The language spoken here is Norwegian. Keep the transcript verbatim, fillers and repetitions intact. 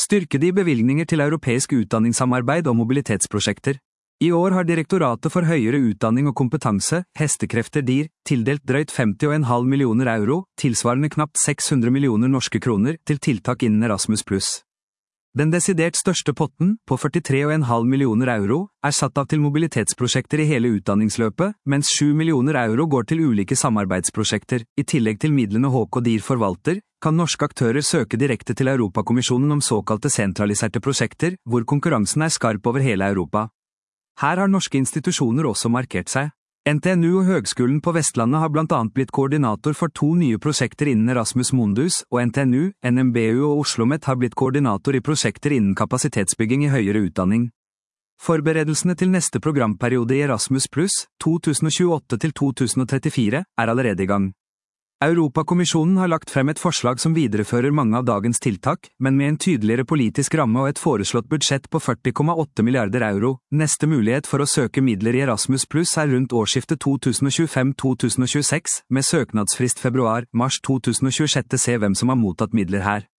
Styrkede i bevilgninger til europeisk utdanningssamarbeid og mobilitetsprosjekter. I år har Direktoratet for høyere utdanning og kompetanse, hestekrefter D I R, tildelt drøyt femti komma fem millioner euro, tilsvarende knapt seks hundre millioner norske kroner, til tiltak innen Erasmus pluss. Den desidert største potten, på førtitre komma fem millioner euro, er satt av til mobilitetsprosjekter i hele utdanningsløpet, mens sju millioner euro går til ulike samarbeidsprosjekter. I tillegg til midlene H K D I R forvalter, kan norske aktører søke direkte til Europakommisjonen om såkalte sentraliserte prosjekter, hvor konkurransen er skarp over hele Europa. Her har norske institusjoner også markert seg. N T N U og Høgskolen på Vestlandet har blant annet blitt koordinator for to nye prosjekter innen Erasmus Mundus, og N T N U, N M B U og OsloMet har blitt koordinator i prosjekter innen kapasitetsbygging i høyere utdanning. Forberedelsene til neste programperiode i Erasmus pluss, to tusen og tjueåtte til to tusen og trettifire, er allerede i gang. Europakommisjonen har lagt frem et forslag som viderefører mange av dagens tiltak, men med en tydeligere politisk ramme og et foreslått budsjett på førti komma åtte milliarder euro. Neste mulighet for å søke midler i Erasmus pluss er rundt årsskiftet to tusen og tjuefem til to tusen og tjueseks, med søknadsfrist februar-mars to tusen og tjueseks. Se hvem som har mottatt midler her.